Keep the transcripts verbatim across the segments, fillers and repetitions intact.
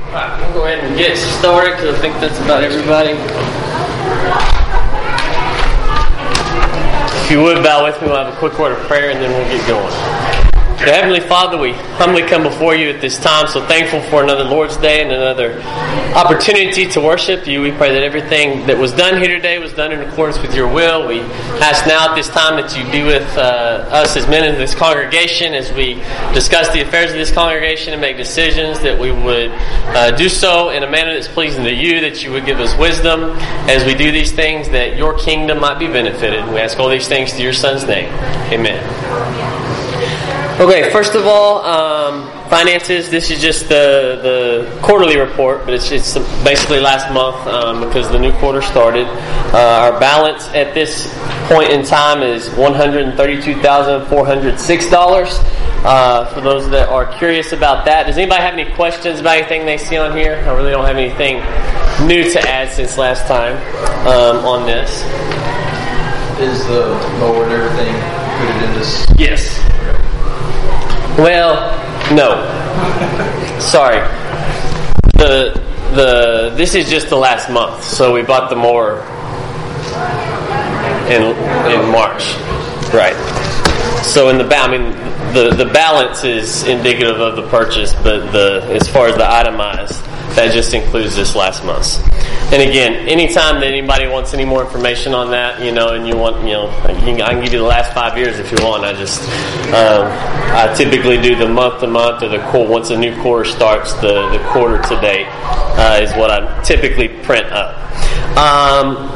Alright, we'll go ahead and get started because I think that's about everybody. If you would bow with me, we'll have a quick word of prayer and then we'll get going. Dear Heavenly Father, we humbly come before you at this time, so thankful for another Lord's Day and another opportunity to worship you. We pray that everything that was done here today was done in accordance with your will. We ask now at this time that you be with uh, us as men in this congregation as we discuss the affairs of this congregation and make decisions, that we would uh, do so in a manner that's pleasing to you, that you would give us wisdom as we do these things, that your kingdom might be benefited. We ask all these things to your Son's name. Amen. Okay, first of all, um, finances. This is just the, the quarterly report, but it's, it's basically last month um, because the new quarter started. Uh, our balance at this point in time is one hundred thirty-two thousand four hundred six dollars. Uh, for those that are curious about that, does anybody have any questions about anything they see on here? I really don't have anything new to add since last time um, on this. Is the mower and everything included in this? Yes. Well, no. Sorry. The the this is just the last month, so we bought the mower in in March, right? So in the ba- I mean the the balance is indicative of the purchase, but the as far as the itemized, that just includes this last month's. And again, anytime that anybody wants any more information on that, you know, and you want, you know, I can, I can give you the last five years if you want. I just, um, I typically do the month to month or the quarter. Once a new quarter starts, the, the quarter to date uh, is what I typically print up. Um,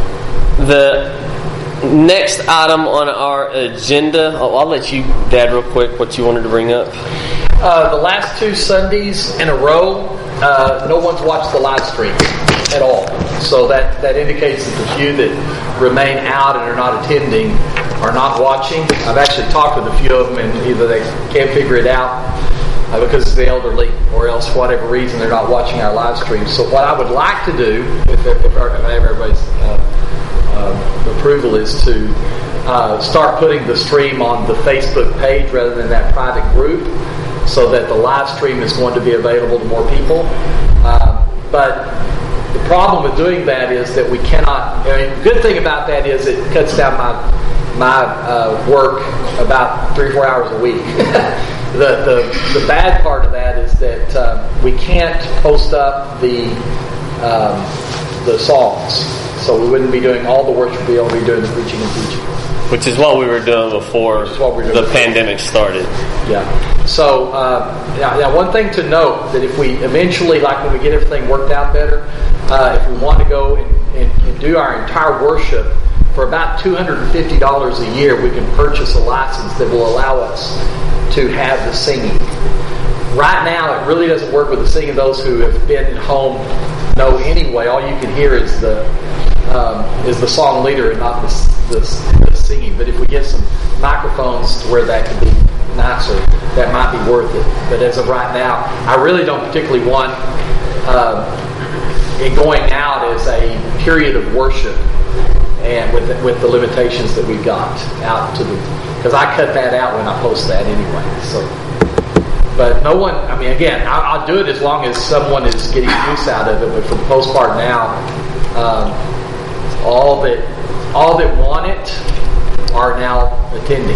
the next item on our agenda, oh, I'll let you, Dad, real quick, what you wanted to bring up. Uh, the last two Sundays in a row, uh, no one's watched the live stream at all. So that, that indicates that the few that remain out and are not attending are not watching. I've actually talked with a few of them, and either they can't figure it out uh, because it's the elderly, or else for whatever reason they're not watching our live stream. So what I would like to do, if, if, if I have everybody's uh, uh, approval, is to uh, start putting the stream on the Facebook page rather than that private group, so that the live stream is going to be available to more people. Uh, but the problem with doing that is that we cannot. I mean, the good thing about that is it cuts down my my uh, work about three or four hours a week. the, the the bad part of that is that uh, we can't post up the um, the songs, so we wouldn't be doing all the worship. We'd only be doing the preaching and teaching. Which is what we were doing before we were doing the before. pandemic started. Yeah. So, uh, now, now, one thing to note, that if we eventually, like when we get everything worked out better, uh, if we want to go and, and, and do our entire worship for about two hundred fifty dollars a year, we can purchase a license that will allow us to have the singing. Right now, it really doesn't work with the singing. Those who have been at home know anyway. All you can hear is the um, is the song leader and not the, the, the singing. But if we get some microphones to where that could be nicer, that might be worth it. But as of right now, I really don't particularly want uh, it going out as a period of worship, and with the, with the limitations that we've got out to the, because I cut that out when I post that anyway. So, but no one. I mean, again, I'll, I'll do it as long as someone is getting use out of it. But for the most part now, um, all that all that want it are now attending.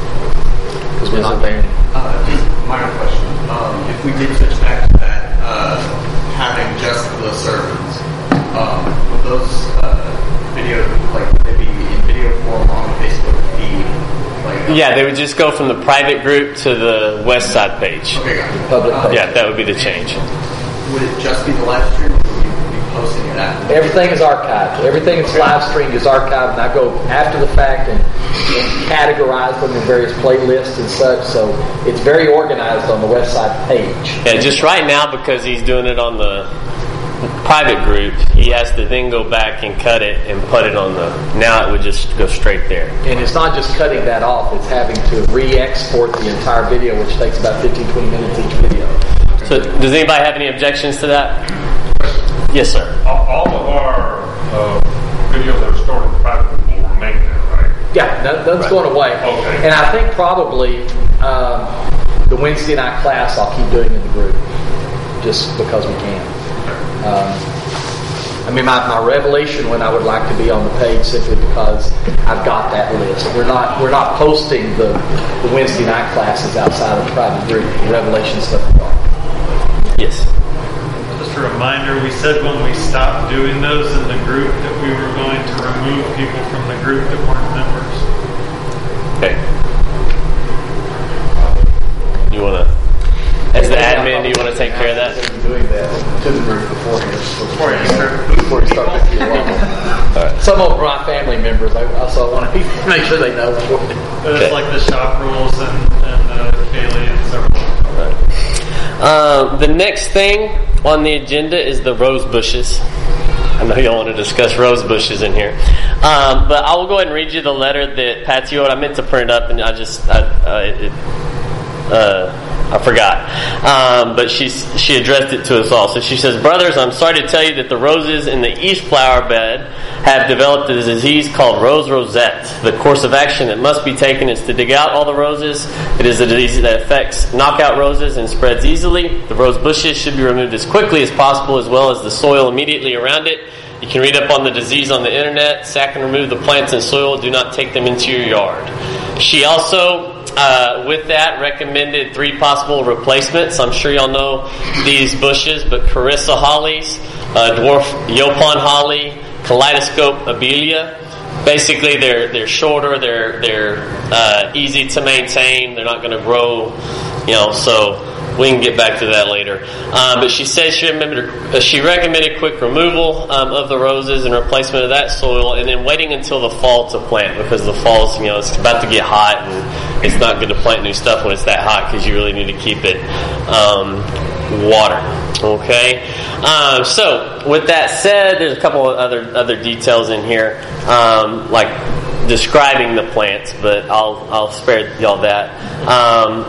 Because we're not there. Uh, just minor question. Um, if we did switch back to that, uh, having just the sermons, um, would those uh, video, like, would they be in video form on the Facebook feed? Like, uh, Yeah, they would just go from the private group to the West Side page. Okay, got it. Public Uh, page. Yeah, that would be the change. Would it just be the live stream, or would you be posting it after? Everything is archived. Everything that's live streamed is archived, and I go after the fact and, and categorize them in various playlists and such. So it's very organized on the website page. Yeah, just right now, because he's doing it on the private group, he has to then go back and cut it and put it on the. Now it would just go straight there. And it's not just cutting that off; it's having to re-export the entire video, which takes about fifteen to twenty minutes each video. So, does anybody have any objections to that? Yes, sir. All, all of our uh, videos that are stored in the private group will remain there, right? Yeah, that, that's Right. going away. Okay. And I think probably um, the Wednesday night class I'll keep doing in the group. just because we can. Um, I mean, my, my revelation when I would like to be on the page simply because I've got that list. We're not we're not posting the, the Wednesday night classes outside of the private group. The revelation stuff we are. Yes. Just a reminder, we said when we stopped doing those in the group that we were going to remove people from the group that weren't members. Okay. You want to, as the admin, do you want to take care of that? Doing that to the group beforehand. Before you start. Before you start making it long. Right. Some of them are my family members. I also want to make sure they know. But it's okay. Like the shop rules and, and uh, Kaylee and several. Right. Uh, the next thing on the agenda is the rose bushes. I know y'all want to discuss rose bushes in here. Um, but I will go ahead and read you the letter that Patsy wrote. I meant to print it up and I just, I, uh, it, uh, I forgot. Um, but she, she addressed it to us all. So she says, "Brothers, I'm sorry to tell you that the roses in the east flower bed have developed a disease called rose rosette. The course of action that must be taken is to dig out all the roses. It is a disease that affects knockout roses and spreads easily. The rose bushes should be removed as quickly as possible, as well as the soil immediately around it. You can read up on the disease on the internet. Sack and remove the plants and soil. Do not take them into your yard." She also, uh, with that, recommended three possible replacements. I'm sure y'all know these bushes, but Carissa hollies, uh, dwarf Yopon holly, kaleidoscope abelia. Basically, they're they're shorter, they're they're uh, easy to maintain. They're not going to grow, you know. So we can get back to that later. Um, but she says she remembered, uh, she recommended quick removal um, of the roses and replacement of that soil, and then waiting until the fall to plant, because the fall's, you know, it's about to get hot, and it's not good to plant new stuff when it's that hot because you really need to keep it um, watered. Okay. Um, so with that said, there's a couple of other other details in here, um, like describing the plants, but I'll I'll spare y'all that. Um,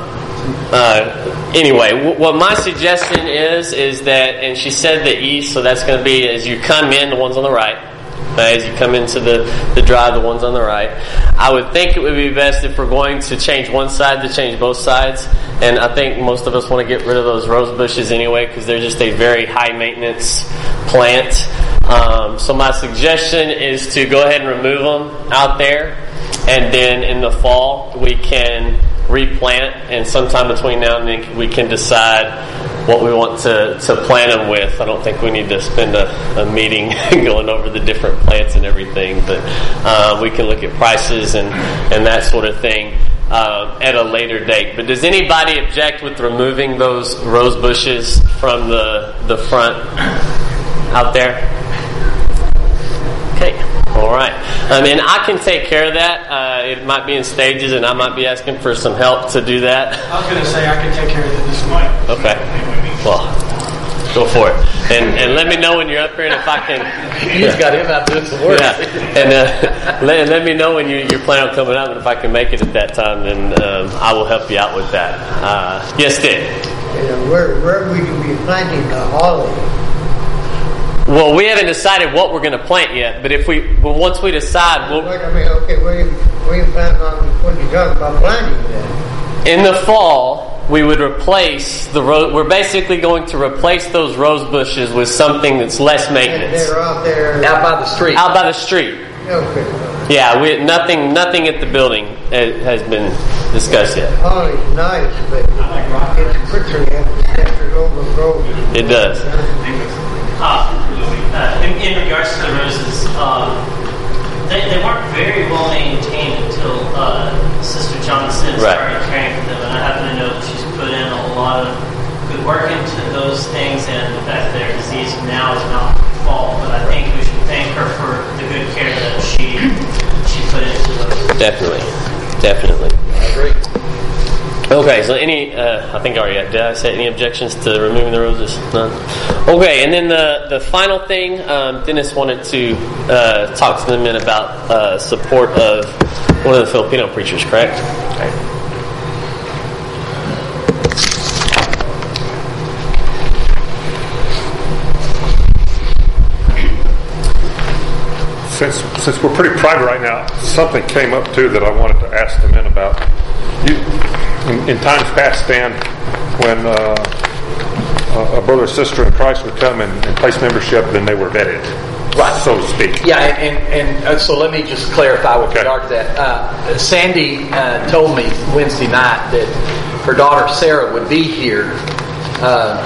Uh, anyway, w- what my suggestion is, is that, and she said the east, so that's going to be as you come in, the ones on the right. Okay, as you come into the, the drive, the ones on the right. I would think it would be best if we're going to change one side to change both sides. And I think most of us want to get rid of those rose bushes anyway, because they're just a very high maintenance plant. Um, so my suggestion is to go ahead and remove them out there. And then in the fall, we can replant, and sometime between now and then we can decide what we want to, to plant them with. I don't think we need to spend a, a meeting going over the different plants and everything, but uh, we can look at prices and, and that sort of thing uh, at a later date. But does anybody object with removing those rose bushes from the, the front out there? Okay. All right. I mean, I can take care of that. Uh, it might be in stages, and I might be asking for some help to do that. I was going to say I can take care of it this morning. Okay. Well, go for it. And and let me know when you're up here, and if I can. You just got him out doing some work. Yeah. And uh, let, let me know when you, you're planning on coming out, and if I can make it at that time, then um, I will help you out with that. Uh, yes, Dick? Uh, where, where we can be planting the holly? Well, we haven't decided what we're going to plant yet, but if we, well, once we decide, we'll. Wait, I mean, okay, where you, where you plan on, what you talking about planting then? In the fall, we would replace the rose. We're basically going to replace those rose bushes with something that's less maintenance. They're out there. Out by the street. Out by the street. Okay. Yeah, we, nothing, nothing at the building has been discussed yet. Holly's nice, but it's quickly after overgrown. It does. Uh, uh, in, in regards to the roses, um, they, they weren't very well maintained until uh, Sister Johnson right. started caring for them, and I happen to know that she's put in a lot of good work into those things, and the fact that their disease now is not her fault. But I think we should thank her for the good care that she she put into those. Definitely, definitely. I agree. Okay, so any, uh, I think I already did I say any objections to removing the roses? None? Okay, and then the, the final thing, um, Dennis wanted to uh, talk to the men about uh, support of one of the Filipino preachers, correct? Okay. Since since we're pretty private right now, something came up too that I wanted to ask the men about. You, in, in times past, Dan, when uh, uh, a brother or sister in Christ would come and, and place membership, then they were vetted, right, so to speak. Yeah, and and, and so let me just clarify with okay. regard to that. Uh, Sandy uh, told me Wednesday night that her daughter Sarah would be here uh,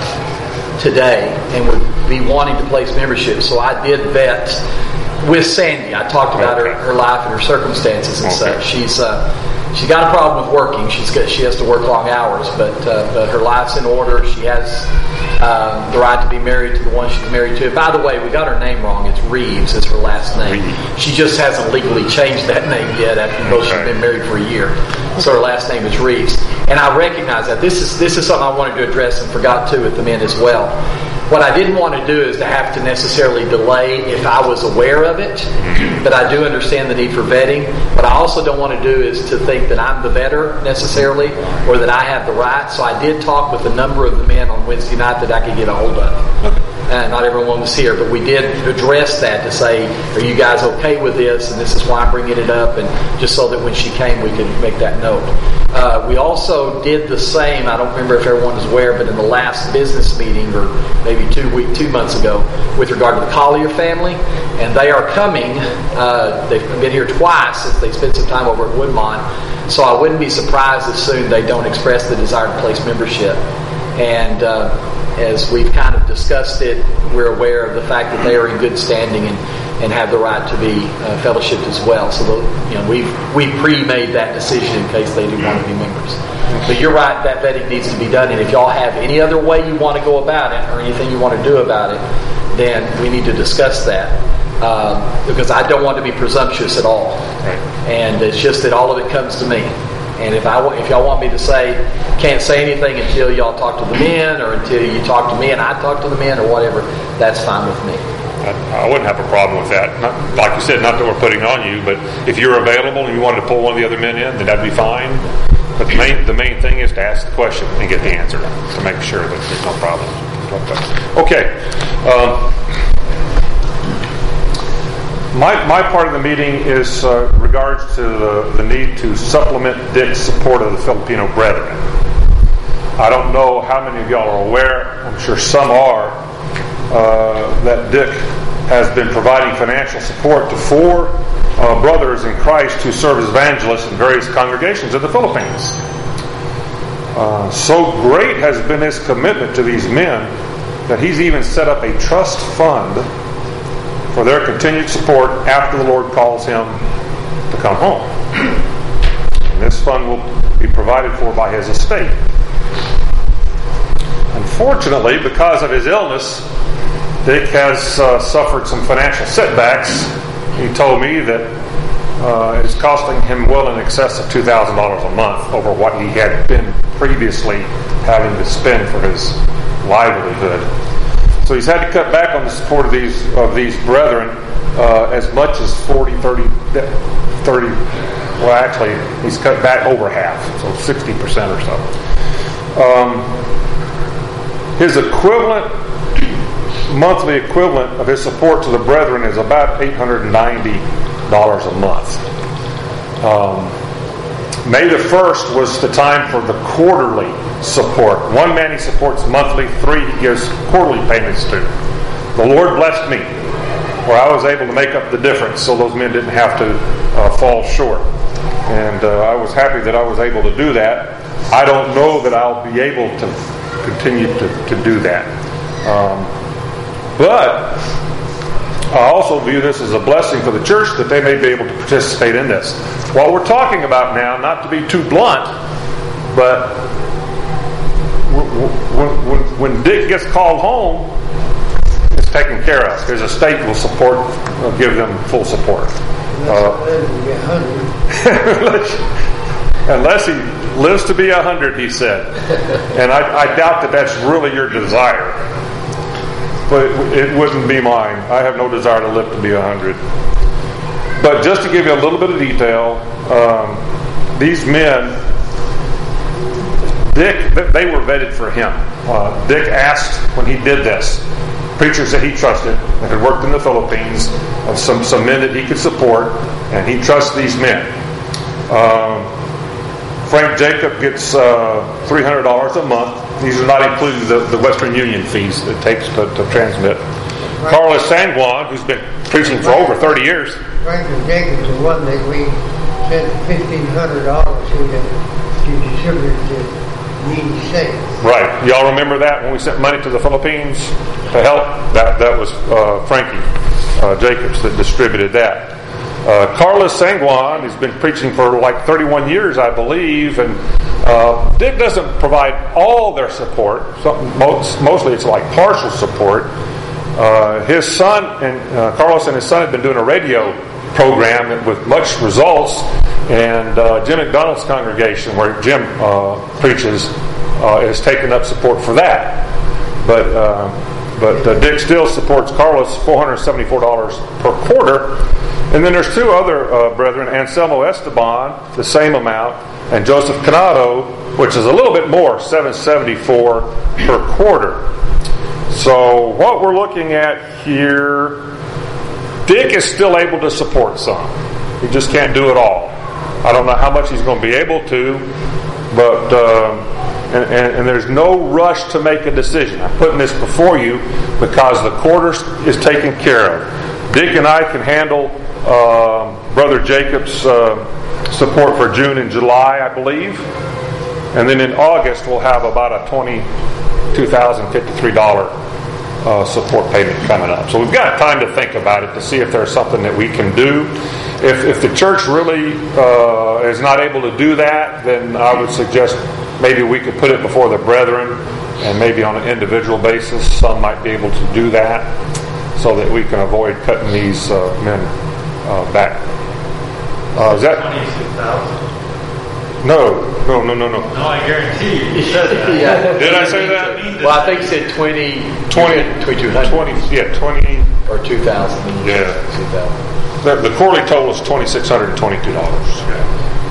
today and would be wanting to place membership. So I did vet with Sandy. I talked about okay. her, her life and her circumstances and okay. such. She's uh, she's got a problem with working. She's got, she has to work long hours, but uh, but her life's in order. She has um, the right to be married to the one she's married to. By the way, we got her name wrong. It's Reeves is her last name. Reeves. She just hasn't legally changed that name yet, after though okay. she's been married for a year. So her last name is Reeves, and I recognize that. This is this is something I wanted to address and forgot to with the men as well. What I didn't want to do is to have to necessarily delay if I was aware of it, but I do understand the need for vetting. What I also don't want to do is to think that I'm the vetter necessarily, or that I have the right. So I did talk with a number of the men on Wednesday night that I could get a hold of. Uh, not everyone was here, but we did address that to say, are you guys okay with this? And this is why I'm bringing it up, and just so that when she came we could make that note. Uh, we also did the same, I don't remember if everyone is aware, but in the last business meeting, or maybe two week, two months ago, with regard to the Collier family, and they are coming. Uh, they've been here twice since they spent some time over at Woodmont, so I wouldn't be surprised if soon they don't express the desire to place membership. And uh, as we've kind of discussed it, we're aware of the fact that they are in good standing and, and have the right to be uh, fellowshipped as well. So the, you know, we've we pre-made that decision in case they do want to be members. But you're right, that vetting needs to be done. And if y'all have any other way you want to go about it, or anything you want to do about it, then we need to discuss that. Um, because I don't want to be presumptuous at all. And it's just that all of it comes to me. And if I if y'all want me to say, can't say anything until y'all talk to the men, or until you talk to me and I talk to the men, or whatever, that's fine with me. I, I wouldn't have a problem with that. Not, like you said, not that we're putting on you, but if you're available and you wanted to pull one of the other men in, then that'd be fine. But the main the main thing is to ask the question and get the answer to make sure that there's no problem. Okay. Um, My, my part of the meeting is uh, regards to the, the need to supplement Dick's support of the Filipino brethren. I don't know how many of y'all are aware, I'm sure some are, uh, that Dick has been providing financial support to four uh, brothers in Christ who serve as evangelists in various congregations in the Philippines. Uh, so great has been his commitment to these men that he's even set up a trust fund for their continued support after the Lord calls him to come home. And this fund will be provided for by his estate. Unfortunately, because of his illness, Dick has uh, suffered some financial setbacks. He told me that uh, it's costing him well in excess of two thousand dollars a month over what he had been previously having to spend for his livelihood. So he's had to cut back on the support of these of these brethren uh, as much as forty, thirty, thirty. Well, actually, he's cut back over half, so sixty percent or so. Um, his equivalent, monthly equivalent of his support to the brethren is about eight hundred ninety dollars a month. Um, May the first was the time for the quarterly support. One man he supports monthly, three he gives quarterly payments to. The Lord blessed me, where I was able to make up the difference so those men didn't have to uh, fall short. And uh, I was happy that I was able to do that. I don't know that I'll be able to continue to, to do that. Um, but I also view this as a blessing for the church that they may be able to participate in this. What we're talking about now, not to be too blunt, but when, when, when Dick gets called home, it's taken care of. His estate will support, will give them full support. Uh, unless he lives to be a hundred, he said. And I, I doubt that that's really your desire. But it, it wouldn't be mine. I have no desire to live to be a hundred. But just to give you a little bit of detail, um, these men, Dick, they were vetted for him. Uh, Dick asked when he did this, preachers that he trusted, that had worked in the Philippines, of some, some men that he could support, and he trusts these men. Um, Frank Jacob gets uh, three hundred dollars a month these are not including the, the Western Union fees it takes to, to transmit. Carlos Sanguan, who's been preaching for over thirty years. Franklin Jacobs, the one that we sent fifteen hundred dollars to them to distribute to needy saints. Right. Y'all remember that when we sent money to the Philippines to help? That that was uh, Frankie uh, Jacobs that distributed that. Uh, Carlos Sanguan has been preaching for like thirty-one years, I believe, and uh, Dick doesn't provide all their support. Some, most, mostly it's like partial support. Uh, his son and uh, Carlos and his son have been doing a radio program with much results, and uh, Jim McDonald's congregation, where Jim uh, preaches, uh, has taken up support for that. But uh, but uh, Dick still supports Carlos four hundred seventy-four dollars per quarter. And then there's two other uh, brethren, Anselmo Esteban, the same amount, and Joseph Canado, which is a little bit more, seven hundred seventy-four dollars per quarter. So what we're looking at here, Dick is still able to support some. He just can't do it all. I don't know how much he's going to be able to, but um, and, and, and there's no rush to make a decision. I'm putting this before you because the quarter is taken care of. Dick and I can handle um, Brother Jacob's uh, support for June and July, I believe, and then in August we'll have about a twenty-two thousand fifty-three dollars uh, support payment coming up. So we've got time to think about it to see if there's something that we can do. If, if the church really uh, is not able to do that, then I would suggest maybe we could put it before the brethren, and maybe on an individual basis some might be able to do that, so that we can avoid cutting these uh, men uh, back. Uh, is that twenty-six thousand? No, no, no, no, no. No, I guarantee you. You said that. Yeah. Did I say that? Well, I think you said twenty, twenty, twenty-two hundred. twenty, yeah, twenty. Or two thousand. Yeah. two thousand. The, the quarterly total is twenty-six hundred twenty-two dollars. Yeah.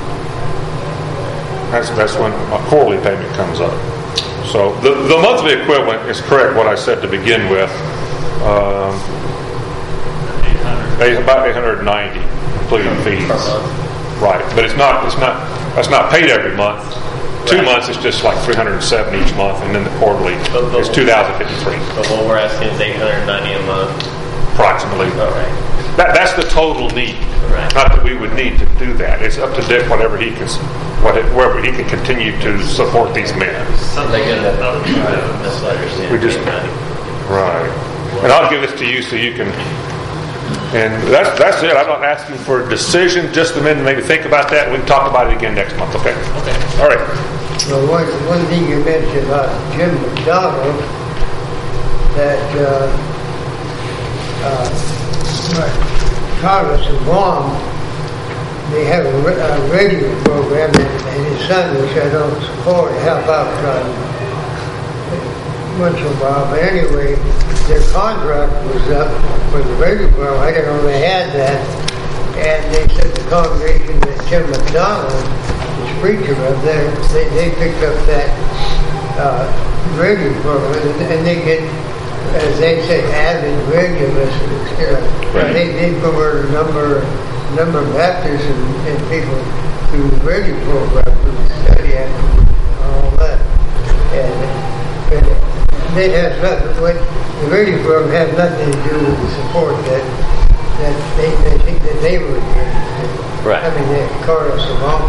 That's that's when a quarterly payment comes up. So the the monthly equivalent is correct. What I said to begin with, um, eight, about eight hundred ninety, including fees. Right, but it's not it's not that's not paid every month. Two right. months is just like three hundred seven each month, and then the quarterly but, but, is two thousand fifty-three. But what we're asking is eight hundred ninety a month, approximately. All right. That, that's the total need. Right. Not that we would need to do that. It's up to Dick whatever he can, whatever he can continue to support these men. Something in that misunderstanding. We just right. And I'll give this to you so you can. And that's that's it. I'm not asking for a decision. Just a minute, maybe think about that. We can talk about it again next month. Okay. Okay. All right. Well, one one thing you mentioned about Jim McDonald, that. Uh, uh, Carlos and Guam, they have a, a radio program, and, and his son, which I don't support, to help out uh, once in a while. But anyway, their contract was up for the radio program. I didn't know they had that. And they said the congregation that Jim McDonald is preacher of, there, they, they picked up that uh, radio program, and, and they get, as they say, avid radio listeners. Right. They they convert a number number of Baptists and, and people through the radio program, through the study and all that. And but it has nothing. What the radio program has nothing to do with the support that that they they think that they were getting. Right. I mean, they called us along.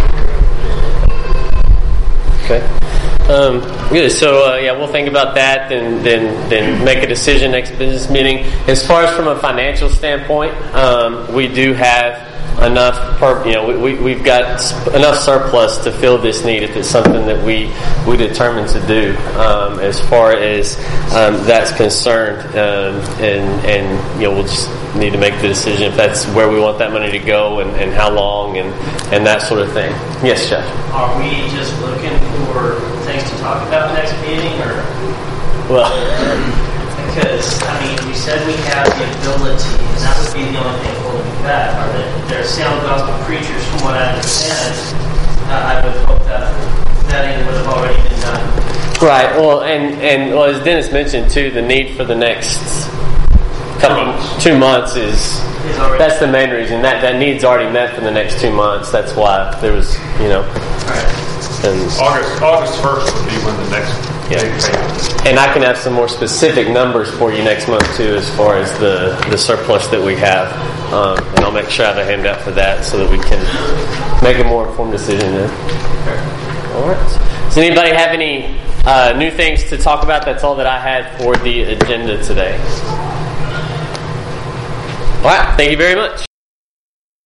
Okay. Um, good. So uh, yeah, we'll think about that, and then then make a decision next business meeting. As far as from a financial standpoint, um, we do have enough. Per, you know, we, we we've got enough surplus to fill this need if it's something that we we determine to do. Um, as far as um, that's concerned, um, and and you know, we'll just need to make the decision if that's where we want that money to go, and, and how long, and and that sort of thing. Yes, Jeff. Are we just looking for things to talk about next meeting, or well, because I mean, we said we have the ability, and that would be the only thing holding me back. Are that there are sound gospel preachers, from what I understand? Uh, I would hope that that would have already been done. Right. Well, and and well, as Dennis mentioned too, the need for the next couple two months is that's the main reason. That that need's already met for the next two months. That's why there was, you know. Right. And August August first would be when the next Yeah. And I can have some more specific numbers for you next month too, as far as the, the surplus that we have. Um, and I'll make sure I have a handout for that so that we can make a more informed decision then. All right. Does anybody have any uh, new things to talk about? That's all that I had for the agenda today. All right. Thank you very much.